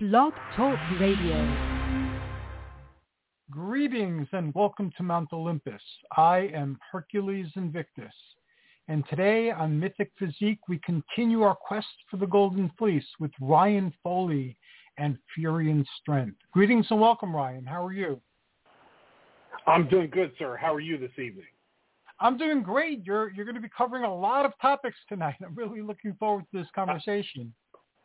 Blog Talk Radio. Greetings and welcome to Mount Olympus. I am Hercules Invictus. And today on Mythic Physique, we continue our quest for the Golden Fleece with Ryan Foley and Furion Strength. Greetings and welcome, Ryan. How are you? I'm doing good, sir. How are you this evening? I'm doing great. You're going to be covering a lot of topics tonight. I'm really looking forward to this conversation.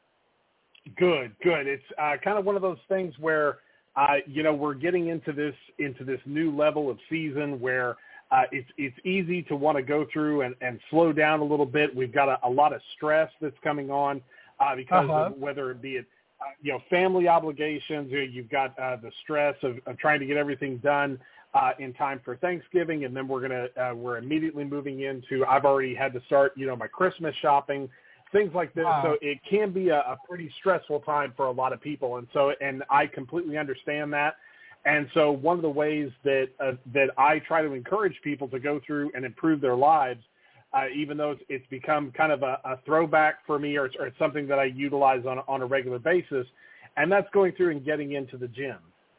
Good. It's kind of one of those things where, we're getting into this new level of season where it's easy to want to go through and slow down a little bit. We've got a lot of stress that's coming on because of whether it be family obligations, or you've got the stress of trying to get everything done in time for Thanksgiving, and then we're immediately moving into, I've already had to start, my Christmas shopping, things like this. Wow. So it can be a pretty stressful time for a lot of people. And I completely understand that. And so one of the ways that I try to encourage people to go through and improve their lives, even though it's become kind of a throwback for me, or it's something that I utilize on a regular basis, and that's going through and getting into the gym.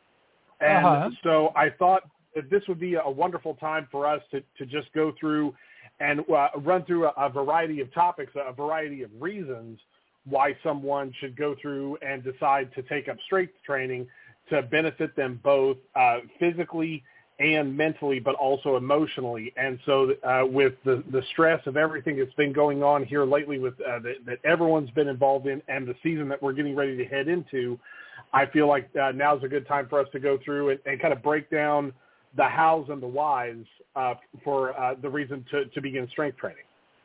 And so I thought that this would be a wonderful time for us to just go through and run through a variety of topics, a variety of reasons why someone should go through and decide to take up strength training to benefit them both physically and mentally, but also emotionally. And so with the stress of everything that's been going on here lately with that everyone's been involved in, and the season that we're getting ready to head into, I feel like now's a good time for us to go through and kind of break down the hows and the whys for the reason to begin strength training.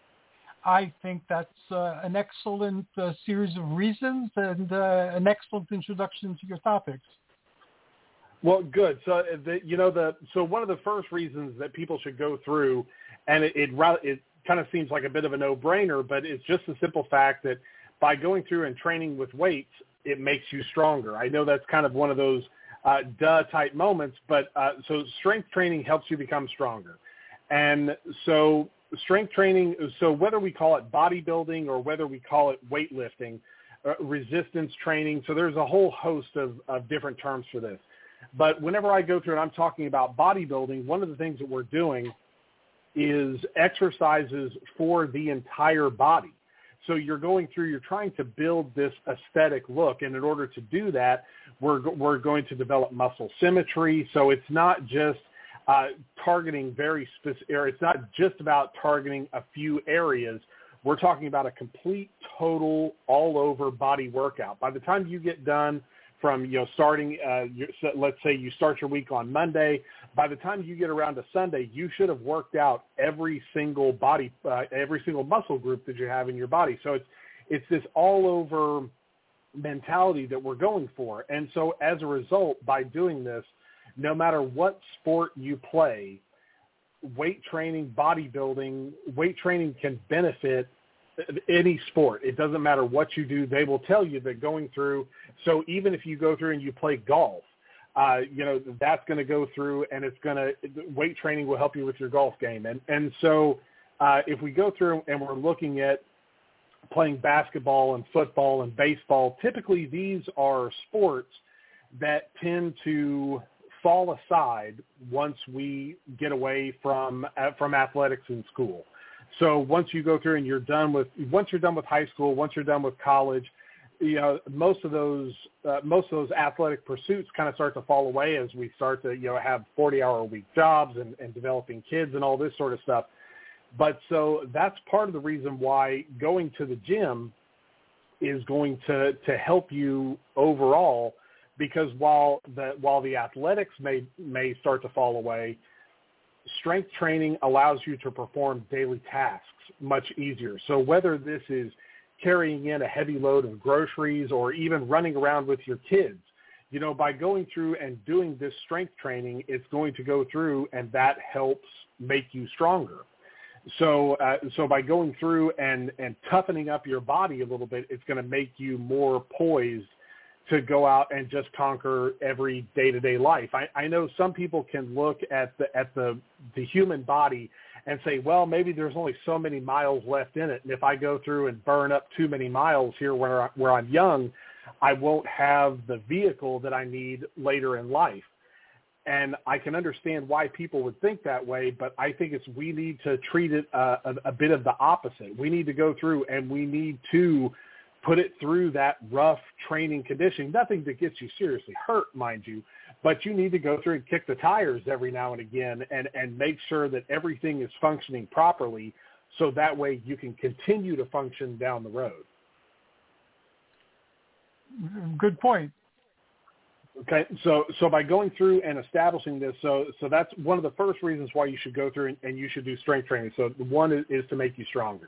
I think that's an excellent series of reasons and an excellent introduction to your topics. Well, good. So, so one of the first reasons that people should go through, and it kind of seems like a bit of a no-brainer, but it's just the simple fact that by going through and training with weights, it makes you stronger. I know that's kind of one of those type moments, but so strength training helps you become stronger. And so strength training, so whether we call it bodybuilding or whether we call it weightlifting, resistance training, so there's a whole host of different terms for this. But whenever I go through and I'm talking about bodybuilding, one of the things that we're doing is exercises for the entire body. So you're going through, you're trying to build this aesthetic look, and in order to do that, we're going to develop muscle symmetry. So it's not just targeting very specific, or it's not just about targeting a few areas. We're talking about a complete, total, all-over body workout. By the time you get done from starting, let's say you start your week on Monday, by the time you get around to Sunday, you should have worked out every single muscle group that you have in your body. So it's this all-over mentality that we're going for. And so as a result, by doing this, no matter what sport you play, weight training, bodybuilding, weight training can benefit any sport. It doesn't matter what you do. They will tell you that going through, so even if you go through and you play golf, that's going to go through, and weight training will help you with your golf game. And so if we go through and we're looking at playing basketball and football and baseball, typically these are sports that tend to fall aside once we get away from athletics in school. So once you go through and once you're done with high school, once you're done with college, most of those athletic pursuits kind of start to fall away as we start to, have 40-hour-a-week jobs and developing kids and all this sort of stuff. But so that's part of the reason why going to the gym is going to help you overall, because while the athletics may start to fall away, strength training allows you to perform daily tasks much easier. So whether this is carrying in a heavy load of groceries or even running around with your kids, by going through and doing this strength training, it's going to go through and that helps make you stronger. So by going through and toughening up your body a little bit, it's going to make you more poised to go out and just conquer every day-to-day life. I know some people can look at the human body and say, well, maybe there's only so many miles left in it, and if I go through and burn up too many miles here where I'm young, I won't have the vehicle that I need later in life. And I can understand why people would think that way, but I think we need to treat it a bit of the opposite. We need to go through and we need to put it through that rough training conditioning, nothing that gets you seriously hurt, mind you, but you need to go through and kick the tires every now and again and make sure that everything is functioning properly so that way you can continue to function down the road. Good point. Okay, so by going through and establishing this, so that's one of the first reasons why you should go through and you should do strength training. So one is to make you stronger,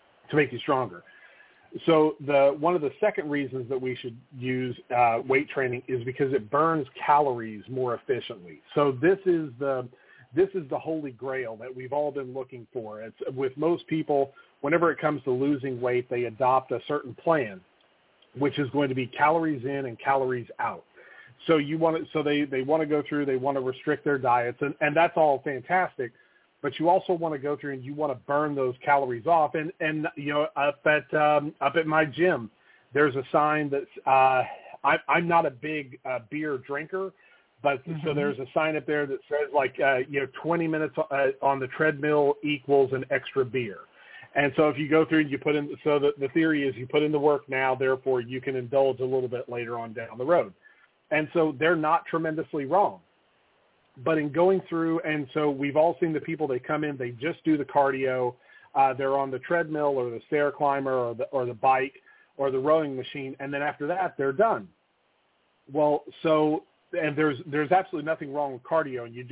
So one of the second reasons that we should use weight training is because it burns calories more efficiently. So this is the holy grail that we've all been looking for. It's with most people, whenever it comes to losing weight, they adopt a certain plan, which is going to be calories in and calories out. So they want to go through, they want to restrict their diets, and that's all fantastic. But you also want to go through and you want to burn those calories off. And you know, up at my gym, there's a sign that's I'm not a big beer drinker, but so there's a sign up there that says 20 minutes on the treadmill equals an extra beer. And so if you go through and you put in, so the theory is you put in the work now, therefore you can indulge a little bit later on down the road. And so they're not tremendously wrong. But in going through, and so we've all seen the people, they come in, they just do the cardio, they're on the treadmill or the stair climber or the bike or the rowing machine, and then after that, they're done. Well, so, and there's absolutely nothing wrong with cardio, and you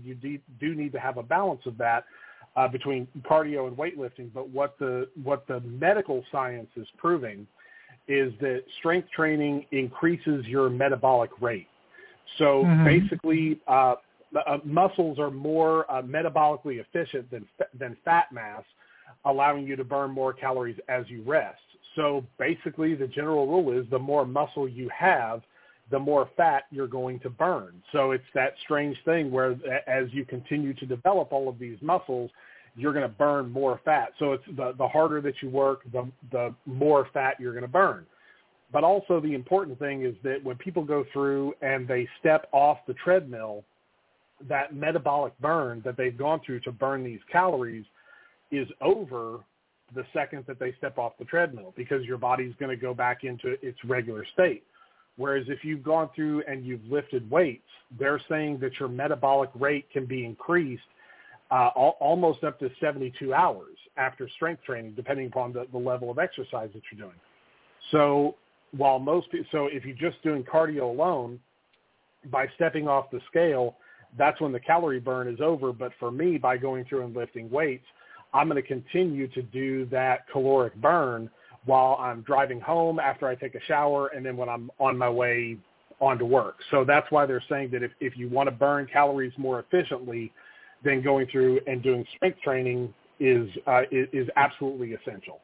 do need to have a balance of that between cardio and weightlifting. But what the medical science is proving is that strength training increases your metabolic rate. So basically, muscles are more metabolically efficient than fat mass, allowing you to burn more calories as you rest. So basically, the general rule is the more muscle you have, the more fat you're going to burn. So it's that strange thing where as you continue to develop all of these muscles, you're going to burn more fat. So it's the harder that you work, the more fat you're going to burn. But also the important thing is that when people go through and they step off the treadmill, that metabolic burn that they've gone through to burn these calories is over the second that they step off the treadmill, because your body's going to go back into its regular state. Whereas if you've gone through and you've lifted weights, they're saying that your metabolic rate can be increased almost up to 72 hours after strength training, depending upon the level of exercise that you're doing. So so if you're just doing cardio alone, by stepping off the scale, that's when the calorie burn is over. But for me, by going through and lifting weights, I'm going to continue to do that caloric burn while I'm driving home, after I take a shower, and then when I'm on my way on to work. So that's why they're saying that if you want to burn calories more efficiently, then going through and doing strength training is absolutely essential.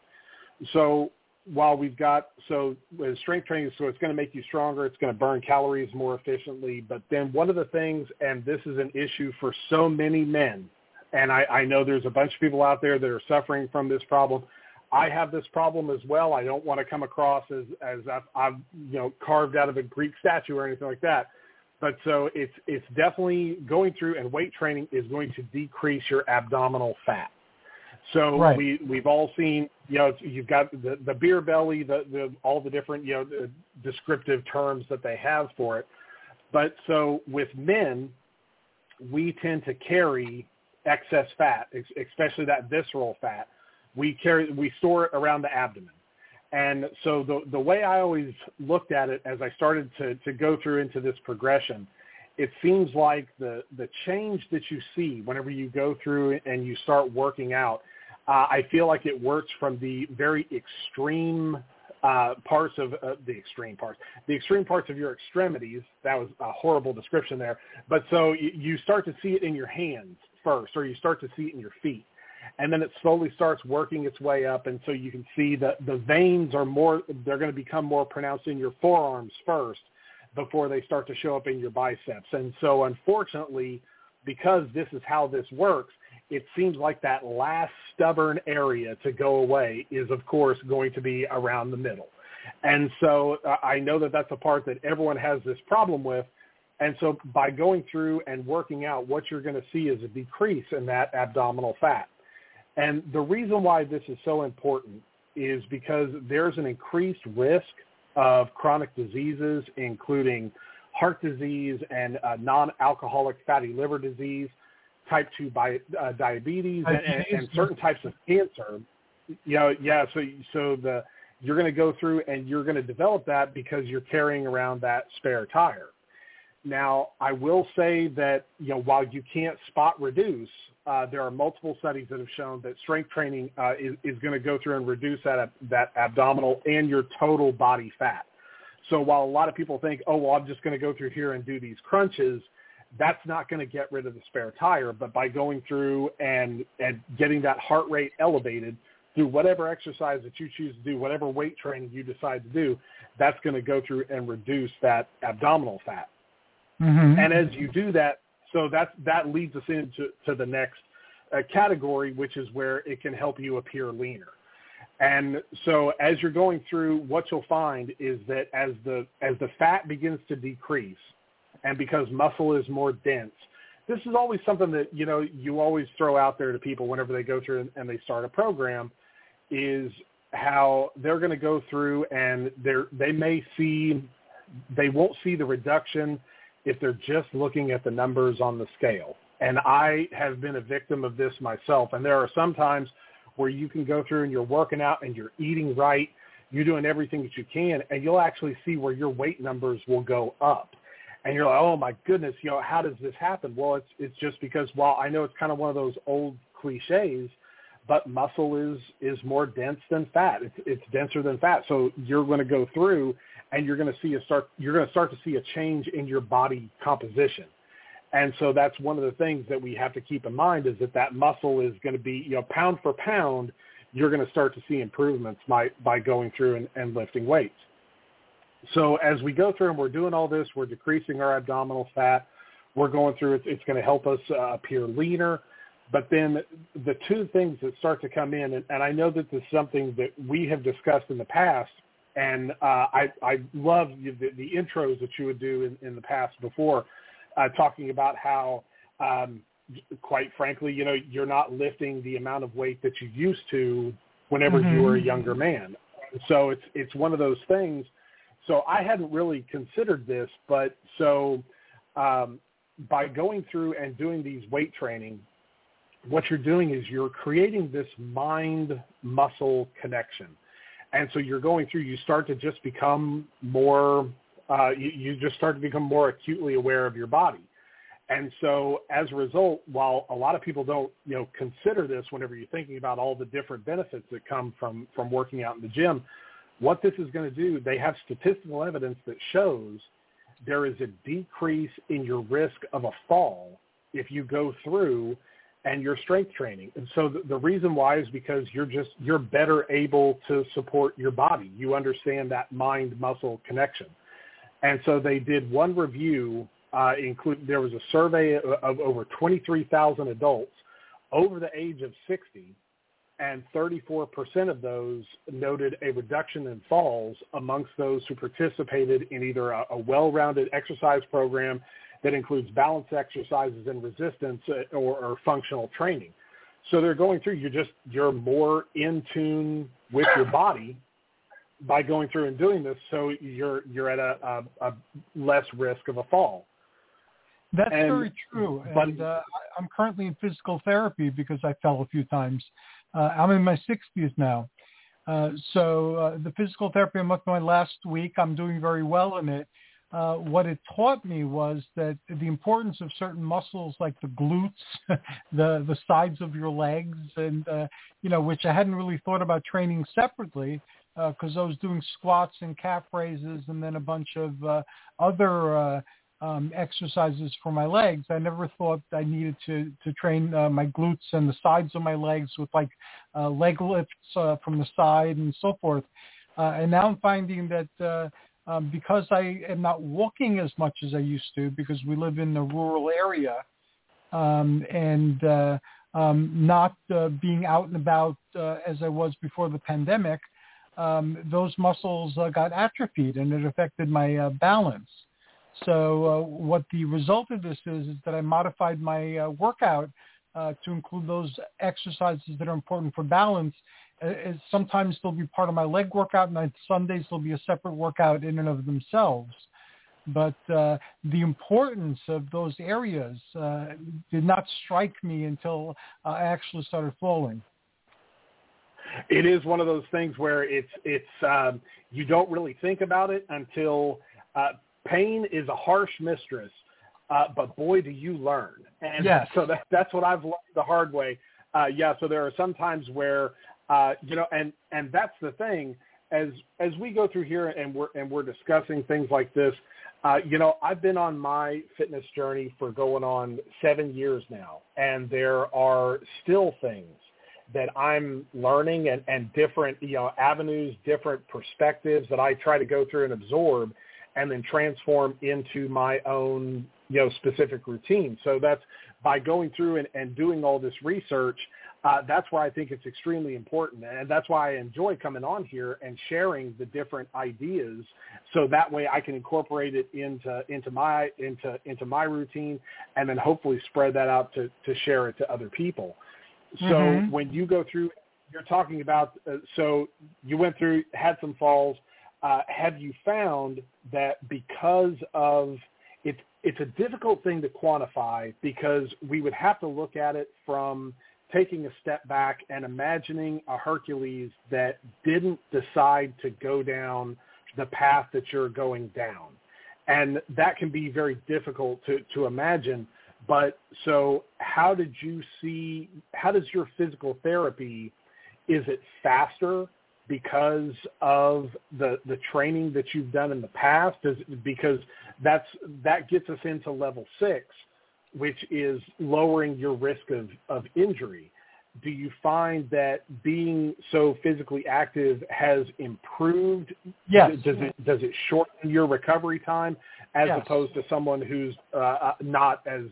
So while with strength training, so it's going to make you stronger, it's going to burn calories more efficiently. But then one of the things, and this is an issue for so many men, and I know there's a bunch of people out there that are suffering from this problem. I have this problem as well. I don't want to come across as I've carved out of a Greek statue or anything like that. But so it's definitely going through, and weight training is going to decrease your abdominal fat. So right. We've all seen, you've got the beer belly, all the different, descriptive terms that they have for it. But so with men, we tend to carry excess fat, especially that visceral fat. We store it around the abdomen. And so the way I always looked at it as I started to go through into this progression, it seems like the change that you see whenever you go through and you start working out, I feel like it works from the very extreme parts of the extreme parts of your extremities. That was a horrible description there. But so you start to see it in your hands first, or you start to see it in your feet. And then it slowly starts working its way up. And so you can see that the veins they're going to become more pronounced in your forearms first before they start to show up in your biceps. And so unfortunately, because this is how this works, it seems like that last stubborn area to go away is, of course, going to be around the middle. And so I know that that's a part that everyone has this problem with. And so by going through and working out, what you're going to see is a decrease in that abdominal fat. And the reason why this is so important is because there's an increased risk of chronic diseases, including heart disease and non-alcoholic fatty liver disease, type 2 diabetes, and certain types of cancer. You're going to go through and you're going to develop that because you're carrying around that spare tire. Now, I will say that, while you can't spot reduce, there are multiple studies that have shown that strength training is going to go through and reduce that abdominal and your total body fat. So while a lot of people think, oh, well, I'm just going to go through here and do these crunches, that's not going to get rid of the spare tire. But by going through and getting that heart rate elevated through whatever exercise that you choose to do, whatever weight training you decide to do, that's going to go through and reduce that abdominal fat. Mm-hmm. And as you do that, so that leads us into the next category, which is where it can help you appear leaner. And so as you're going through, what you'll find is that as the fat begins to decrease, and because muscle is more dense, this is always something that, you always throw out there to people whenever they go through and they start a program, is how they're going to go through and they won't see the reduction if they're just looking at the numbers on the scale. And I have been a victim of this myself. And there are some times where you can go through and you're working out and you're eating right, you're doing everything that you can, and you'll actually see where your weight numbers will go up. And you're like, oh my goodness, how does this happen? Well, it's just because, while I know it's kind of one of those old cliches, but muscle is more dense than fat. It's denser than fat. So you're going to go through and you're going to start to see a change in your body composition. And so that's one of the things that we have to keep in mind, is that muscle is going to be, pound for pound, you're going to start to see improvements by going through and lifting weights. So as we go through and we're doing all this, we're decreasing our abdominal fat, we're going through, it's going to help us appear leaner. But then the two things that start to come in, and I know that this is something that we have discussed in the past, and I love the intros that you would do in the past before, talking about how, quite frankly, you're not lifting the amount of weight that you used to whenever you were a younger man. So it's one of those things. So I hadn't really considered this, but so by going through and doing these weight training, what you're doing is you're creating this mind-muscle connection. And so you're going through, you start to just become more, you just start to become more acutely aware of your body. And so as a result, while a lot of people don't, consider this whenever you're thinking about all the different benefits that come from working out in the gym, what this is going to do, they have statistical evidence that shows there is a decrease in your risk of a fall if you go through and your strength training. And so the reason why is because you're better able to support your body. You understand that mind-muscle connection. And so they did one review, there was a survey of over 23,000 adults over the age of 60, and 34% of those noted a reduction in falls amongst those who participated in either a well-rounded exercise program that includes balance exercises and resistance or functional training. So they're going through, you're more in tune with your body by going through and doing this, so you're at a less risk of a fall. That's very true. And I'm currently in physical therapy because I fell a few times. I'm in my 60s now. So the physical therapy, I'm up to my last week. I'm doing very well in it. What it taught me was that the importance of certain muscles like the glutes, the sides of your legs, and, which I hadn't really thought about training separately because I was doing squats and calf raises and then a bunch of other exercises for my legs. I never thought I needed to train my glutes and the sides of my legs with leg lifts from the side and so forth. And now I'm finding that because I am not walking as much as I used to, because we live in a rural area, and not being out and about as I was before the pandemic, those muscles got atrophied, and it affected my balance. So what the result of this is that I modified my workout to include those exercises that are important for balance. Sometimes they'll be part of my leg workout, and on Sundays they'll be a separate workout in and of themselves. But the importance of those areas did not strike me until I actually started falling. It is one of those things where it's you don't really think about it until pain is a harsh mistress, but boy, do you learn. And yes. So that's what I've learned the hard way. So there are some times where, and that's the thing, as we go through here and we're discussing things like this, I've been on my fitness journey for going on 7 years now, and there are still things that I'm learning and different, avenues, different perspectives that I try to go through and absorb and then transform into my own, specific routine. So that's by going through and doing all this research. That's why I think it's extremely important. And that's why I enjoy coming on here and sharing the different ideas. So that way I can incorporate it into my routine and then hopefully spread that out to share it to other people. So when you go through, you're talking about, so you went through, had some falls. Have you found that because of it's a difficult thing to quantify, because we would have to look at it from taking a step back and imagining a Hercules that didn't decide to go down the path that you're going down. And that can be very difficult to imagine. But so how does your physical therapy, is it faster because of the training that you've done in the past? Because that gets us into level 6, which is lowering your risk of injury. Do you find that being so physically active has improved? Yes. Does it shorten your recovery time as opposed to someone who's not as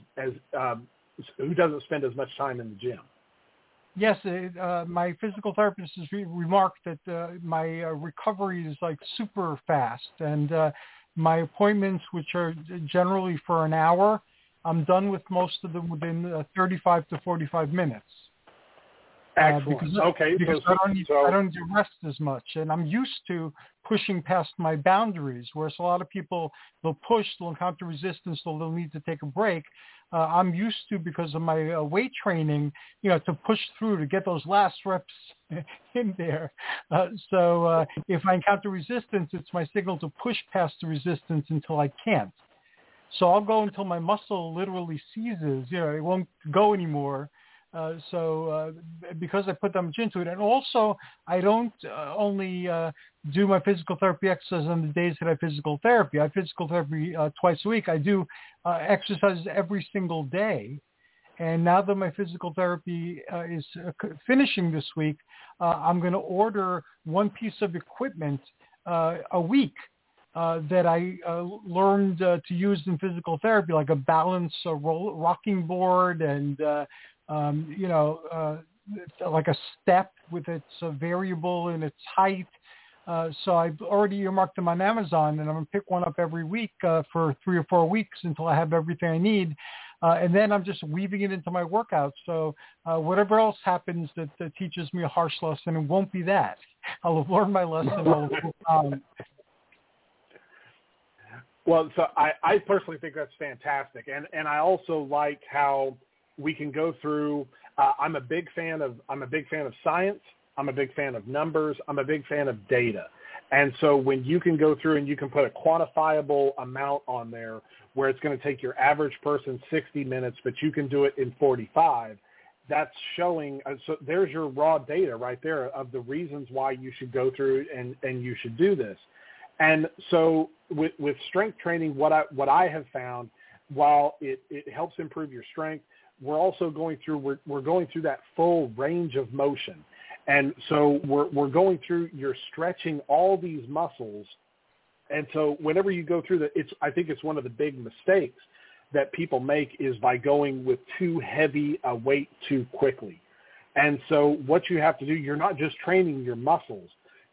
who doesn't spend as much time in the gym? Yes, my physical therapist has remarked that my recovery is like super fast, and my appointments, which are generally for an hour, I'm done with most of them within 35 to 45 minutes. Excellent. Because I don't need to rest as much, and I'm used to pushing past my boundaries, whereas a lot of people, they'll push, they'll encounter resistance, so they'll need to take a break. I'm used to, because of my weight training, to push through to get those last reps in there. So if I encounter resistance, it's my signal to push past the resistance until I can't. So I'll go until my muscle literally seizes, it won't go anymore. Because I put that much into it. And also, I don't only do my physical therapy exercises on the days that I have physical therapy. I have physical therapy twice a week. I do exercises every single day. And now that my physical therapy is finishing this week, I'm going to order one piece of equipment a week that I learned to use in physical therapy, like a balance, rocking board, and like a step with its variable in its height. So I've already earmarked them on Amazon, and I'm going to pick one up every week for 3 or 4 weeks until I have everything I need. And then I'm just weaving it into my workouts. So whatever else happens that teaches me a harsh lesson, it won't be that. I'll have learned my lesson. Well, so I personally think that's fantastic. And I also like how we can go through. I'm a big fan of science. I'm a big fan of numbers. I'm a big fan of data. And so when you can go through and you can put a quantifiable amount on there where it's going to take your average person 60 minutes, but you can do it in 45, that's showing. So there's your raw data right there of the reasons why you should go through and you should do this. And so with strength training, what I have found, while it helps improve your strength, we're also going through that full range of motion. And so we're going through, you're stretching all these muscles. And so whenever you go through I think it's one of the big mistakes that people make is by going with too heavy a weight too quickly. And so what you have to do, you're not just training your muscles,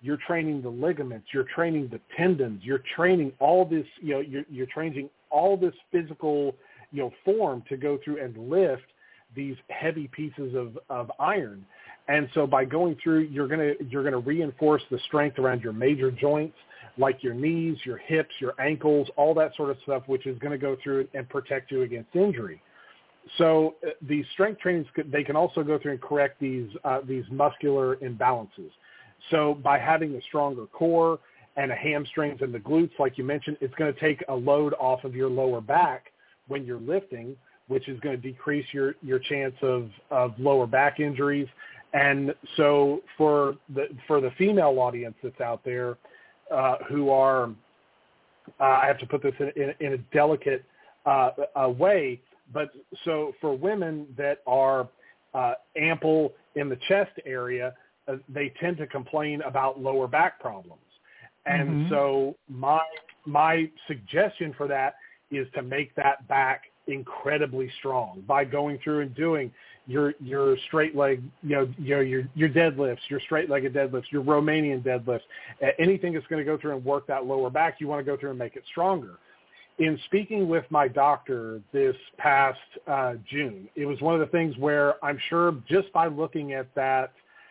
you're training the ligaments, you're training the tendons, you're training all this, you're training all this physical, form to go through and lift these heavy pieces of iron. And so by going through, you're gonna reinforce the strength around your major joints, like your knees, your hips, your ankles, all that sort of stuff, which is going to go through and protect you against injury. So these strength trainings, they can also go through and correct these muscular imbalances. So by having a stronger core and a hamstrings and the glutes, like you mentioned, it's going to take a load off of your lower back when you're lifting, which is going to decrease your chance of lower back injuries. And so for the female audience that's out there, who are, I have to put this in a delicate way, but so for women that are ample in the chest area, they tend to complain about lower back problems. And so my suggestion for that is to make that back incredibly strong by going through and doing your straight leg, your deadlifts, your straight legged deadlifts, your Romanian deadlifts, anything that's going to go through and work that lower back, you want to go through and make it stronger. In speaking with my doctor this past June, it was one of the things where I'm sure just by looking at that,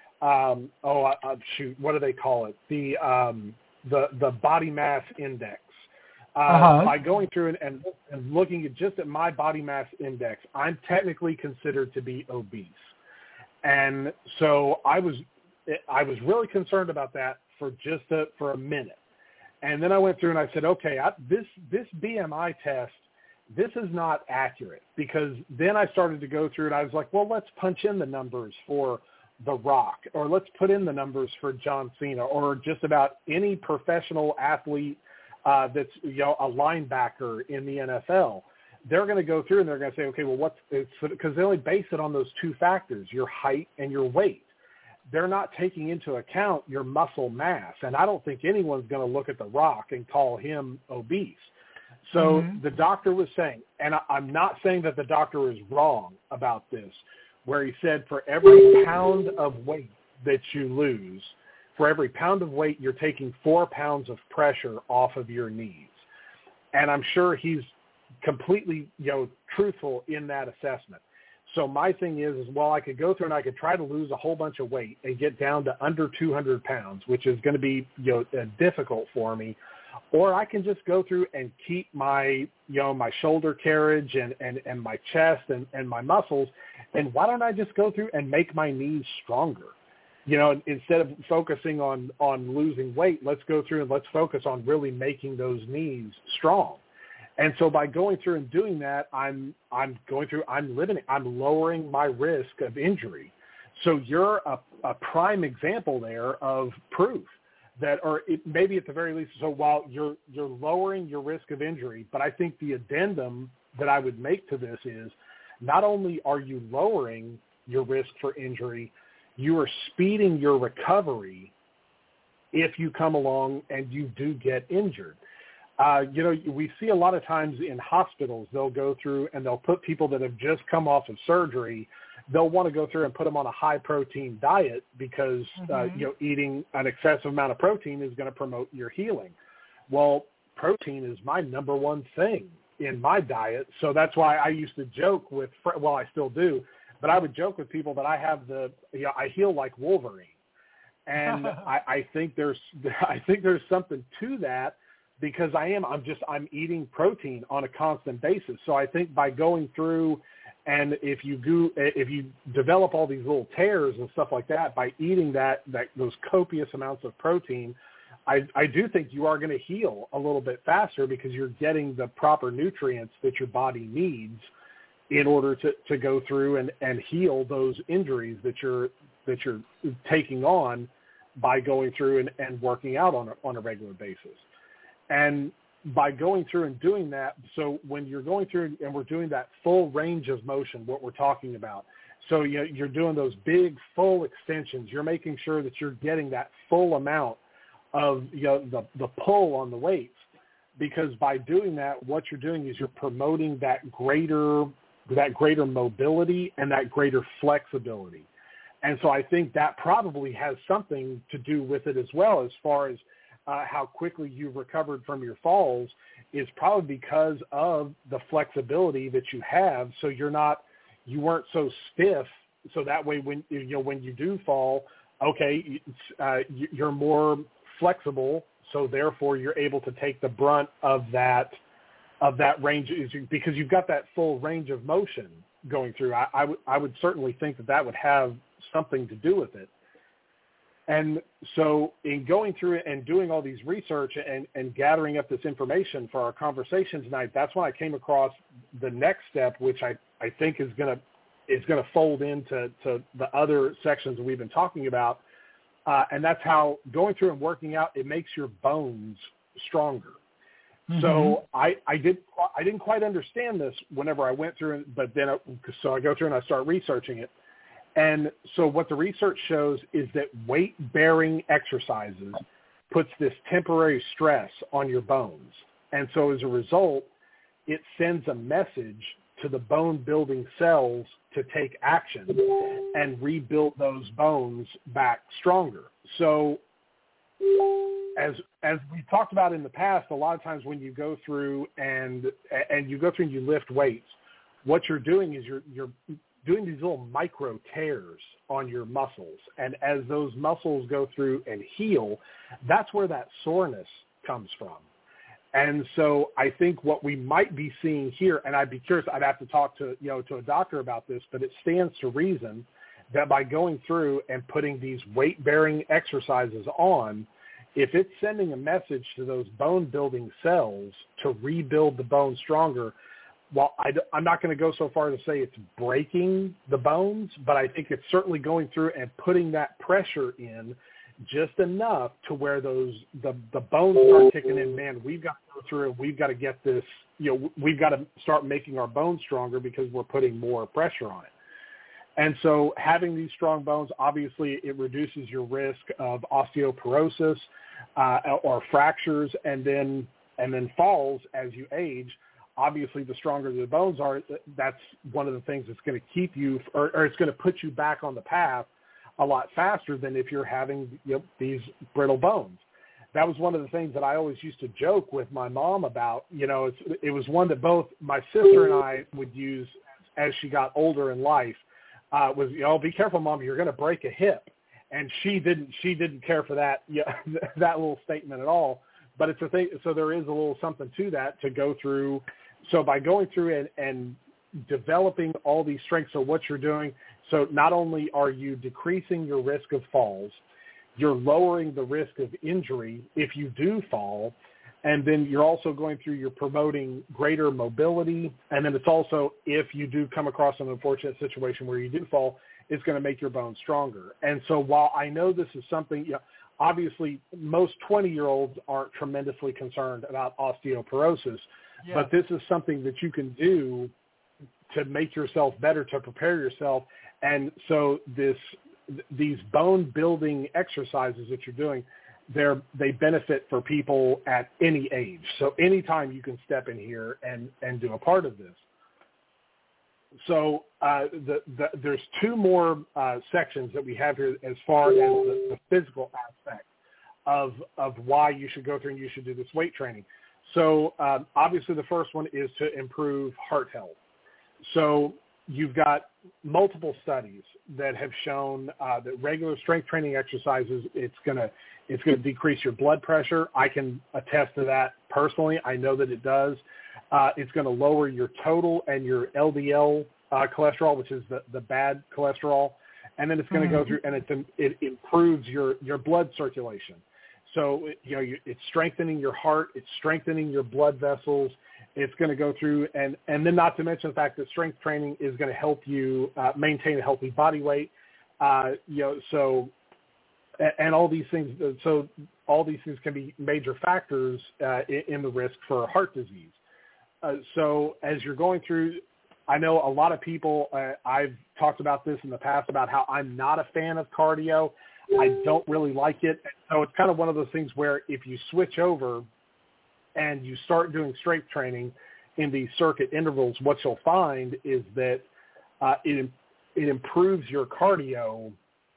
what do they call it? The body mass index. By going through and looking at my body mass index, I'm technically considered to be obese. And so I was really concerned about that for a minute. And then I went through and I said, okay, this BMI test, this is not accurate, because then I started to go through and I was like, well, let's punch in the numbers for The Rock, or let's put in the numbers for John Cena, or just about any professional athlete that's a linebacker in the NFL. They're going to go through and they're going to say, okay, well, because they only base it on those two factors, your height and your weight. They're not taking into account your muscle mass, and I don't think anyone's going to look at The Rock and call him obese. So the doctor was saying, and I'm not saying that the doctor is wrong about this, where he said for every pound of weight that you lose, for every pound of weight, you're taking 4 pounds of pressure off of your knees. And I'm sure he's completely, truthful in that assessment. So my thing is, well, I could go through and I could try to lose a whole bunch of weight and get down to under 200 pounds, which is going to be, difficult for me. Or I can just go through and keep my, my shoulder carriage and my chest and my muscles. And why don't I just go through and make my knees stronger? Instead of focusing on losing weight, let's go through and let's focus on really making those knees strong. And so by going through and doing that, I'm lowering my risk of injury. So you're a prime example there of proof that, or maybe at the very least, so while you're lowering your risk of injury, but I think the addendum that I would make to this is not only are you lowering your risk for injury, you are speeding your recovery if you come along and you do get injured. We see a lot of times in hospitals, they'll go through and they'll put people that have just come off of surgery, they'll want to go through and put them on a high-protein diet because, eating an excessive amount of protein is going to promote your healing. Well, protein is my number one thing in my diet, so that's why I used to joke with, well, I still do, but I would joke with people that I have I heal like Wolverine. And I think there's something to that, because I'm eating protein on a constant basis. So I think by going through, and if you develop all these little tears and stuff like that, by eating those copious amounts of protein, I do think you are going to heal a little bit faster, because you're getting the proper nutrients that your body needs in order to go through and heal those injuries that you're taking on by going through and working out on a regular basis. And by going through and doing that, so when you're going through and we're doing that full range of motion, what we're talking about, so you're doing those big full extensions, you're making sure that you're getting that full amount of the pull on the weights, because by doing that, what you're doing is you're promoting that greater mobility and that greater flexibility. And so I think that probably has something to do with it as well, as far as how quickly you've recovered from your falls, is probably because of the flexibility that you have. So you weren't so stiff. So that way, when you do fall, okay, you're more flexible. So therefore, you're able to take the brunt of that range, because you've got that full range of motion going through. I would certainly think that would have something to do with it. And so in going through it and doing all these research and gathering up this information for our conversation tonight, that's when I came across the next step, which I think is going to fold into the other sections that we've been talking about. And that's how going through and working out, it makes your bones stronger. Mm-hmm. So I didn't quite understand this whenever I went through, but then so I go through and I start researching it. And so what the research shows is that weight-bearing exercises puts this temporary stress on your bones. And so as a result, it sends a message to the bone-building cells to take action and rebuild those bones back stronger. So as we talked about in the past, a lot of times when you go through and you lift weights, what you're doing is you're doing these little micro tears on your muscles. And as those muscles go through and heal, that's where that soreness comes from. And so I think what we might be seeing here, and I'd be curious, I'd have to talk to a doctor about this, but it stands to reason that by going through and putting these weight-bearing exercises on, if it's sending a message to those bone-building cells to rebuild the bone stronger, well, I'm not going to go so far to say it's breaking the bones, but I think it's certainly going through and putting that pressure in just enough to where the bones start kicking in. Man, we've got to go through and we've got to get this, we've got to start making our bones stronger because we're putting more pressure on it. And so having these strong bones, obviously it reduces your risk of osteoporosis or fractures and then falls as you age. Obviously, the stronger the bones are, that's one of the things that's going to keep you, or it's going to put you back on the path a lot faster than if you're having these brittle bones. That was one of the things that I always used to joke with my mom about. It was one that both my sister and I would use as she got older in life. Was be careful, Mom, you're going to break a hip, and she didn't care for that that little statement at all. But it's a thing. So there is a little something to that to go through. So by going through and developing all these strengths, so what you're doing, so not only are you decreasing your risk of falls, you're lowering the risk of injury if you do fall, and then you're also you're promoting greater mobility, and then it's also, if you do come across an unfortunate situation where you do fall, it's going to make your bones stronger. And so while I know this is something, obviously most 20-year-olds aren't tremendously concerned about osteoporosis, but this is something that you can do to make yourself better, to prepare yourself. And so these bone-building exercises that you're doing, they benefit for people at any age. So anytime you can step in here and do a part of this. So there's two more sections that we have here as far as the physical aspect of why you should go through and you should do this weight training. So obviously the first one is to improve heart health. So you've got multiple studies that have shown that regular strength training exercises, it's going to decrease your blood pressure. I can attest to that personally. I know that it does. It's going to lower your total and your LDL cholesterol, which is the bad cholesterol. And then it's going to go through and it improves your blood circulation. So, it's strengthening your heart. It's strengthening your blood vessels. It's going to go through and then not to mention the fact that strength training is going to help you maintain a healthy body weight. So all these things. So all these things can be major factors in the risk for heart disease. So as you're going through, I know a lot of people, I've talked about this in the past about how I'm not a fan of cardio. I don't really like it. So it's kind of one of those things where if you switch over and you start doing strength training in these circuit intervals, what you'll find is that it improves your cardio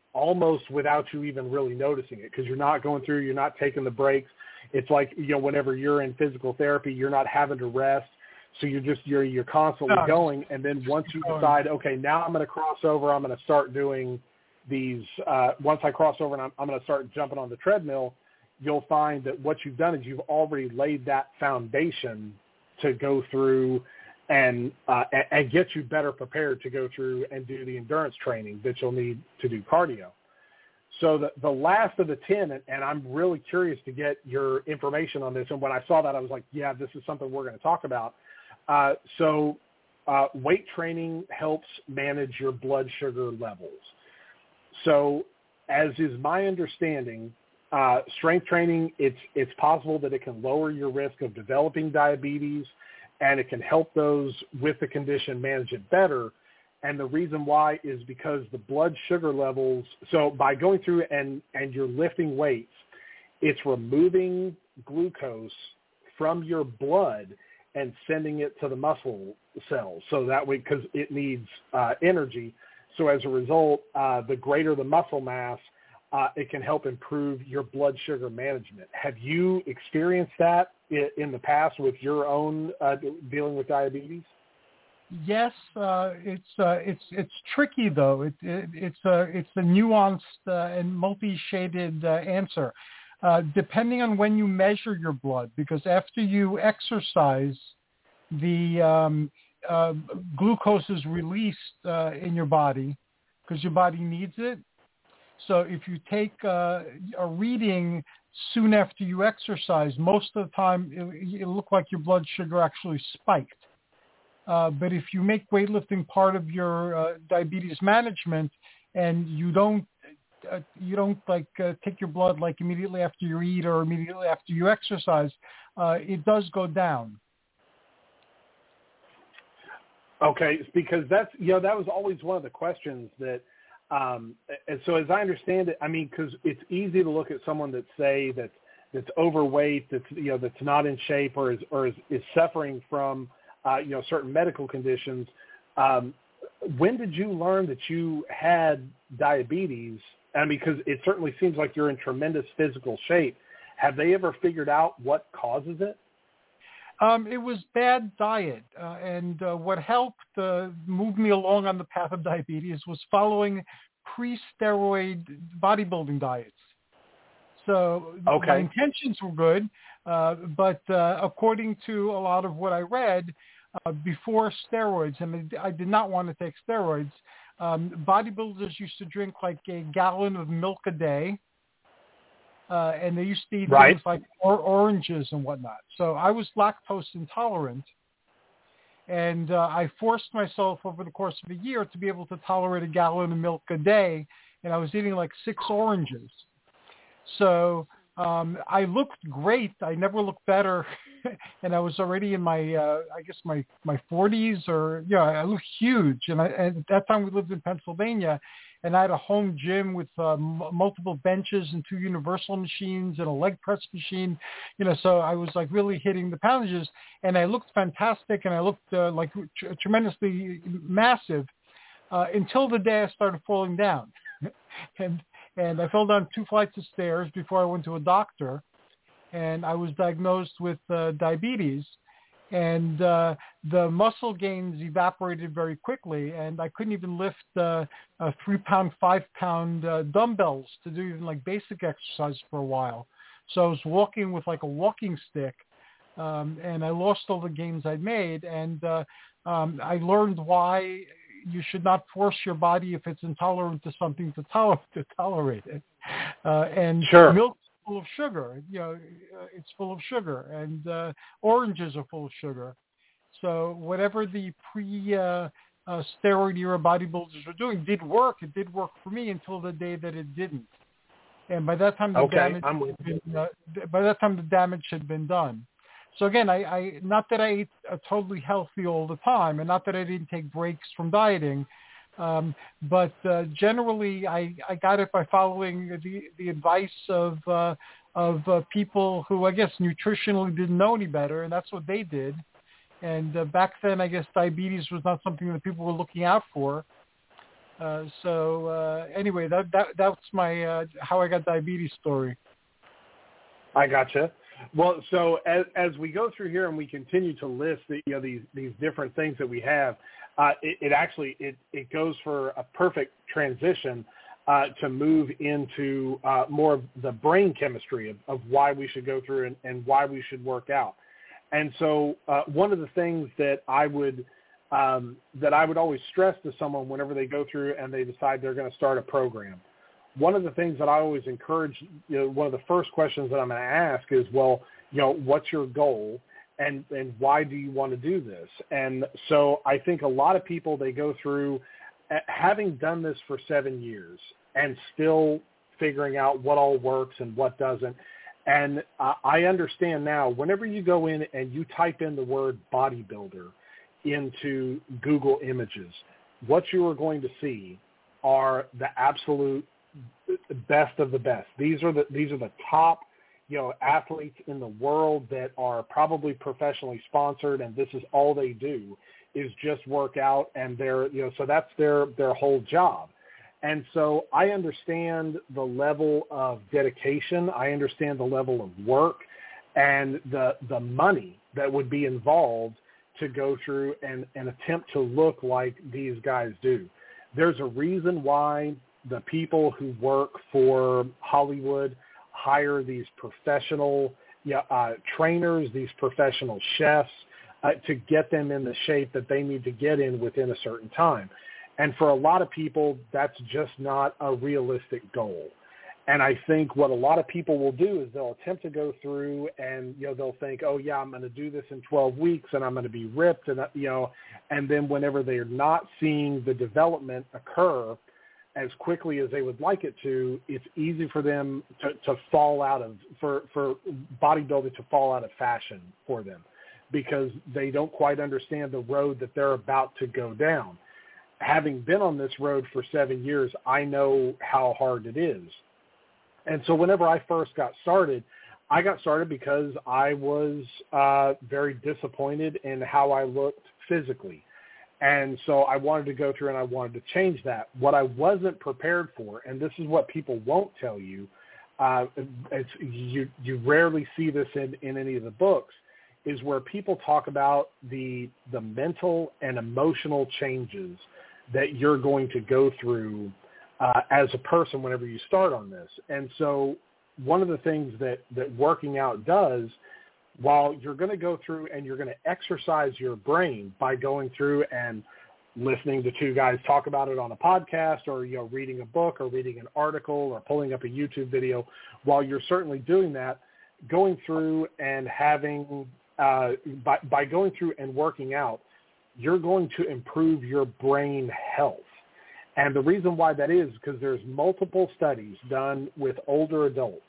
almost without you even really noticing it, because you're not going through, you're not taking the breaks. It's like, whenever you're in physical therapy, you're not having to rest. So you're constantly going. And then once you decide, okay, now I'm going to cross over, I'm going to start doing these, once I cross over and I'm going to start jumping on the treadmill, you'll find that what you've done is you've already laid that foundation to go through and get you better prepared to go through and do the endurance training that you'll need to do cardio. So the last of the 10, and I'm really curious to get your information on this. And when I saw that, I was like, yeah, this is something we're going to talk about. So weight training helps manage your blood sugar levels. So as is my understanding, strength training, it's possible that it can lower your risk of developing diabetes, and it can help those with the condition manage it better. And the reason why is because the blood sugar levels, so by going through and you're lifting weights, it's removing glucose from your blood and sending it to the muscle cells. So that way, because it needs energy. So as a result, the greater the muscle mass, it can help improve your blood sugar management. Have you experienced that in the past with your own dealing with diabetes? Yes, it's tricky though. It's a nuanced and multi-shaded answer, depending on when you measure your blood. Because after you exercise, the glucose is released in your body because your body needs it. So if you take a reading soon after you exercise, most of the time it'll look like your blood sugar actually spiked. But if you make weightlifting part of your diabetes management and you don't take your blood like immediately after you eat or immediately after you exercise, it does go down. Okay, because that was always one of the questions that, and so as I understand it, I mean, because it's easy to look at someone that's overweight, that's not in shape or is suffering from certain medical conditions. When did you learn that you had diabetes? And because it certainly seems like you're in tremendous physical shape. Have they ever figured out what causes it? It was bad diet, and what helped move me along on the path of diabetes was following pre-steroid bodybuilding diets. So okay. My intentions were good, but according to a lot of what I read, before steroids, and I did not want to take steroids, bodybuilders used to drink like a gallon of milk a day. And they used to eat things like oranges and whatnot. So I was lactose intolerant, and I forced myself over the course of a year to be able to tolerate a gallon of milk a day, and I was eating like 6 oranges. So I looked great. I never looked better, and I was already in my, my 40s, or I looked huge. And at that time we lived in Pennsylvania. And I had a home gym with multiple benches and 2 universal machines and a leg press machine, so I was like really hitting the poundages, and I looked fantastic, and I looked tremendously massive until the day I started falling down. and I fell down 2 flights of stairs before I went to a doctor, and I was diagnosed with diabetes. And the muscle gains evaporated very quickly, and I couldn't even lift 3-pound, 5-pound dumbbells to do even like basic exercise for a while. So I was walking with like a walking stick, and I lost all the gains I'd made. And I learned why you should not force your body, if it's intolerant to something, to tolerate it. And sure. Milk full of sugar, it's full of sugar, and oranges are full of sugar. So whatever the pre-steroid era bodybuilders were doing did work. It did work for me until the day that it didn't. And by that time, the damage had been done. So again, I not that I ate totally healthy all the time, and not that I didn't take breaks from dieting. But generally, I got it by following the advice of people who, I guess, nutritionally didn't know any better, and that's what they did. And back then, I guess diabetes was not something that people were looking out for. Anyway, that's my how I got diabetes story. I gotcha. Well, so as we go through here and we continue to list these different things that we have, it goes for a perfect transition to move into more of the brain chemistry of why we should go through and why we should work out. And so one of the things that I would always stress to someone whenever they go through and they decide they're going to start a program, one of the things that I always encourage, one of the first questions that I'm going to ask is, well, what's your goal and why do you want to do this? And so I think a lot of people, they go through having done this for 7 years and still figuring out what all works and what doesn't. And I understand now, whenever you go in and you type in the word bodybuilder into Google Images, what you are going to see are the absolute best of the best. These are the top, athletes in the world that are probably professionally sponsored, and this is all they do is just work out, and so that's their whole job. And so I understand the level of dedication. I understand the level of work and the money that would be involved to go through and attempt to look like these guys do. There's a reason why the people who work for Hollywood hire these professional trainers, these professional chefs, to get them in the shape that they need to get in within a certain time. And for a lot of people, that's just not a realistic goal. And I think what a lot of people will do is they'll attempt to go through and, they'll think, oh, yeah, I'm going to do this in 12 weeks and I'm going to be ripped. And, and then whenever they're not seeing the development occur as quickly as they would like it to, it's easy for them to fall out of, for bodybuilding to fall out of fashion for them because they don't quite understand the road that they're about to go down. Having been on this road for 7 years, I know how hard it is. And so whenever I first got started, I got started because I was very disappointed in how I looked physically. And so I wanted to go through and I wanted to change that. What I wasn't prepared for, and this is what people won't tell you, you rarely see this in any of the books, is where people talk about the mental and emotional changes that you're going to go through as a person whenever you start on this. And so one of the things that working out does, while you're going to go through and you're going to exercise your brain by going through and listening to two guys talk about it on a podcast or, reading a book or reading an article or pulling up a YouTube video, while you're certainly doing that, going through and having, by going through and working out, you're going to improve your brain health. And the reason why that is because there's multiple studies done with older adults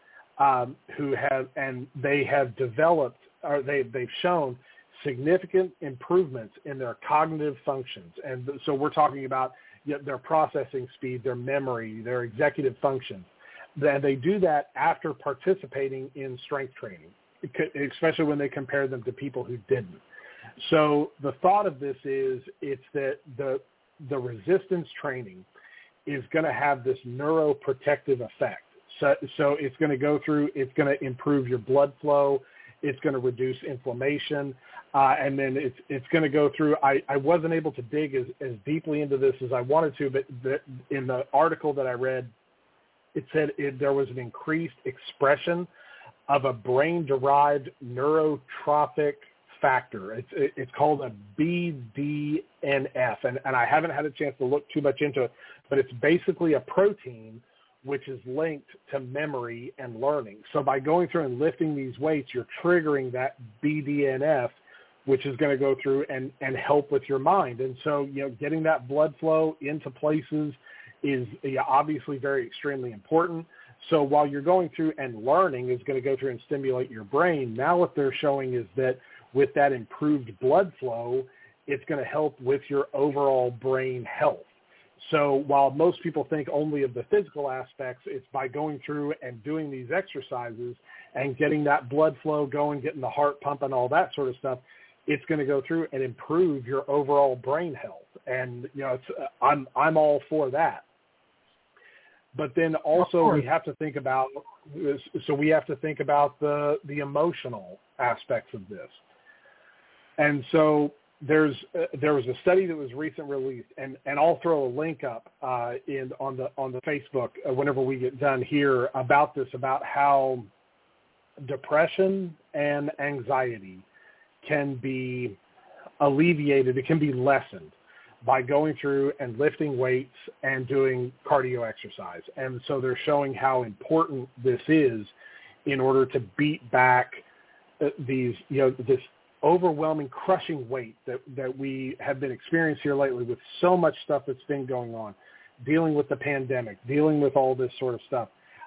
who have, and they have developed, or they've shown significant improvements in their cognitive functions. And so we're talking about their processing speed, their memory, their executive functions. And they do that after participating in strength training, especially when they compare them to people who didn't. So the thought of this is it's that the resistance training is going to have this neuroprotective effect. So it's going to go through, it's going to improve your blood flow, it's going to reduce inflammation, and then it's going to go through. I wasn't able to dig as deeply into this as I wanted to, but in the article that I read, it said there was an increased expression of a brain-derived neurotrophic factor. It's called a BDNF, and I haven't had a chance to look too much into it, but it's basically a protein which is linked to memory and learning. So by going through and lifting these weights, you're triggering that BDNF, which is going to go through and help with your mind. And so, getting that blood flow into places is obviously very extremely important. So while you're going through and learning is going to go through and stimulate your brain, now what they're showing is that with that improved blood flow, it's going to help with your overall brain health. So while most people think only of the physical aspects, it's by going through and doing these exercises and getting that blood flow going, getting the heart pumping, all that sort of stuff, it's going to go through and improve your overall brain health. And, I'm all for that. But then also we have to think about the emotional aspects of this. And so there was a study that was recently released, and I'll throw a link up on the Facebook whenever we get done here about how depression and anxiety can be alleviated. It can be lessened by going through and lifting weights and doing cardio exercise. And so they're showing how important this is in order to beat back this overwhelming, crushing weight that we have been experiencing here lately with so much stuff that's been going on, dealing with the pandemic, dealing with all this sort of stuff.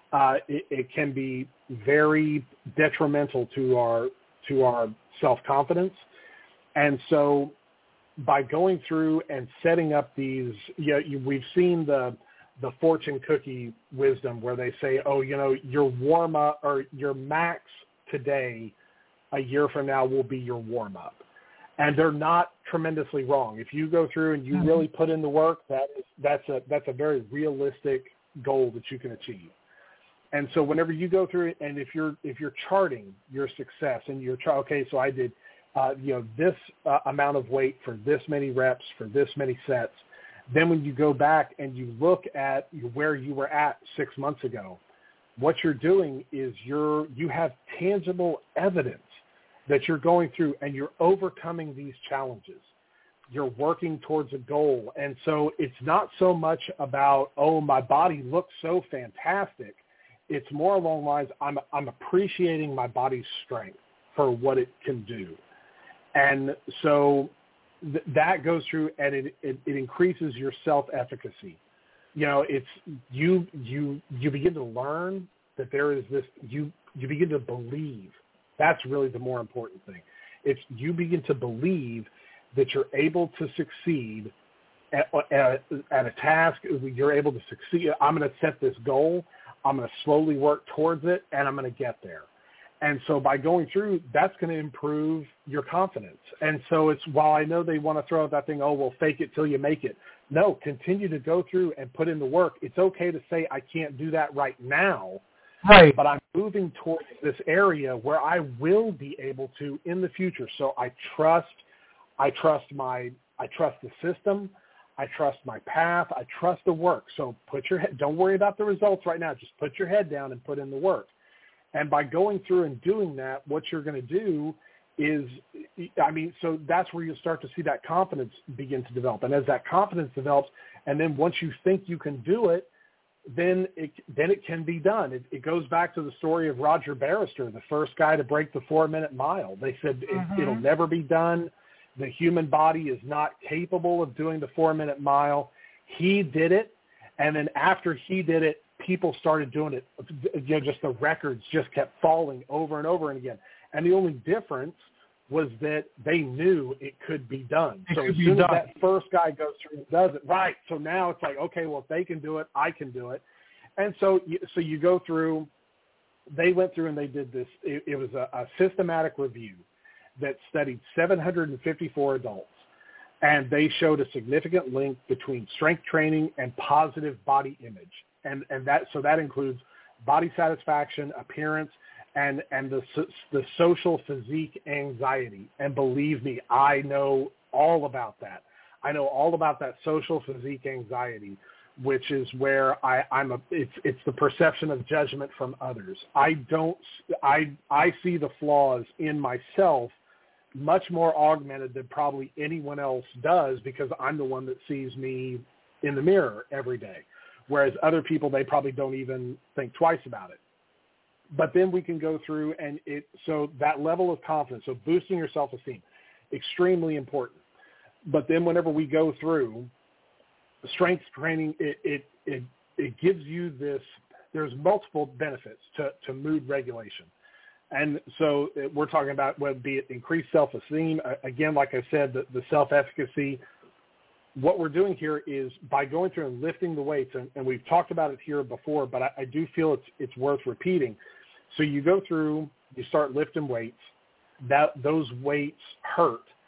It can be very detrimental to our self-confidence. And so by going through and setting up these, we've seen the fortune cookie wisdom where they say, your warm up or your max today, a year from now will be your warm up. And they're not tremendously wrong. If you go through and you really put in the work, that's a very realistic goal that you can achieve. And so whenever you go through it, and if you're charting your success and so I did, this amount of weight for this many reps for this many sets. Then when you go back and you look at where you were at 6 months ago, what you're doing is you have tangible evidence that you're going through and you're overcoming these challenges. You're working towards a goal. And so it's not so much about, my body looks so fantastic. It's more along the lines, I'm appreciating my body's strength for what it can do. And so that goes through and it increases your self-efficacy. It's you begin to learn that there is this, you begin to believe. That's really the more important thing. It's you begin to believe that you're able to succeed at a task. You're able to succeed. I'm going to set this goal. I'm going to slowly work towards it, and I'm going to get there. And so by going through, that's going to improve your confidence. And so it's, while I know they want to throw out that thing, fake it till you make it. No, continue to go through and put in the work. It's okay to say, I can't do that right now. Right. But I'm moving towards this area where I will be able to in the future. So I trust the system. I trust my path. I trust the work. So don't worry about the results right now. Just put your head down and put in the work. And by going through and doing that, what you're going to do is, so that's where you'll start to see that confidence begin to develop. And as that confidence develops, and then once you think you can do it, then it can be done. It goes back to the story of Roger Bannister, the first guy to break the 4-minute mile. They said it'll never be done. The human body is not capable of doing the 4-minute mile. He did it, and then after he did it, people started doing it. Just the records just kept falling over and over and again. And the only difference was that they knew it could be done. So as soon as that first guy goes through and does it, right, so now it's like, okay, well, if they can do it, I can do it. And so you go through, they went through and they did this. It was a systematic review that studied 754 adults. And they showed a significant link between strength training and positive body image. And that includes body satisfaction, appearance, and the social physique anxiety. And believe me, I know all about that. I know all about that social physique anxiety, which is where it's the perception of judgment from others. I see the flaws in myself much more augmented than probably anyone else does, because I'm the one that sees me in the mirror every day. Whereas other people, they probably don't even think twice about it. But then we can go through so that level of confidence, so boosting your self-esteem, extremely important. But then whenever we go through strength training, it gives you this, there's multiple benefits to mood regulation. And so we're talking about, be it increased self-esteem, again, like I said, the self-efficacy. What we're doing here is by going through and lifting the weights, and we've talked about it here before, but I do feel it's worth repeating. So you go through, you start lifting weights. Those weights hurt,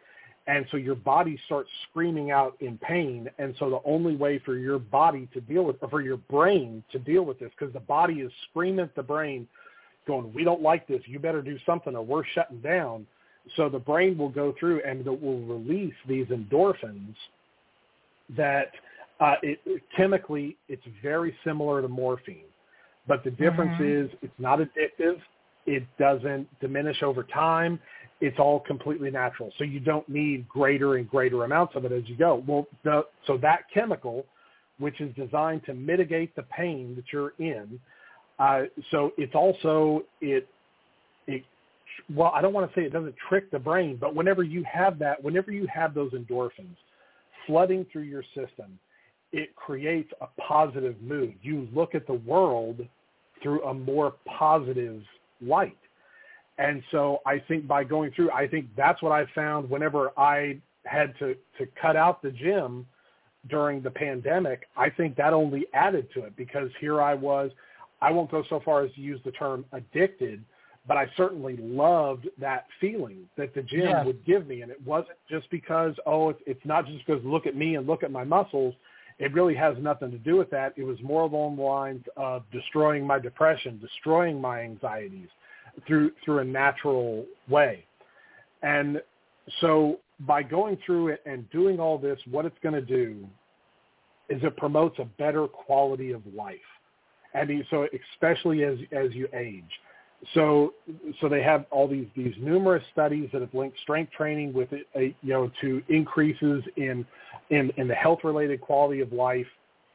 And so your body starts screaming out in pain. And so the only way for your body to deal with, or for your brain to deal with this, because the body is screaming at the brain going, we don't like this, you better do something or we're shutting down. So the brain will go through and it will release these endorphins that chemically it's very similar to morphine. But the difference is it's not addictive. It doesn't diminish over time. It's all completely natural. So you don't need greater and greater amounts of it as you go. Well, so that chemical, which is designed to mitigate the pain that you're in, so it's also, well, I don't want to say it doesn't trick the brain, but whenever you have those endorphins flooding through your system, it creates a positive mood. You look at the world through a more positive light. And so I think by going through, I think that's what I found whenever I had to cut out the gym during the pandemic. I think that only added to it, because here I was, I won't go so far as to use the term addicted, but I certainly loved that feeling that the gym would give me. And it wasn't just because, it's not just because look at me and look at my muscles. It really has nothing to do with that. It was more along the lines of destroying my depression, destroying my anxieties through a natural way. And so by going through it and doing all this, what it's going to do is it promotes a better quality of life. And so especially as you age. So they have all these numerous studies that have linked strength training with it, to increases in the health-related quality of life,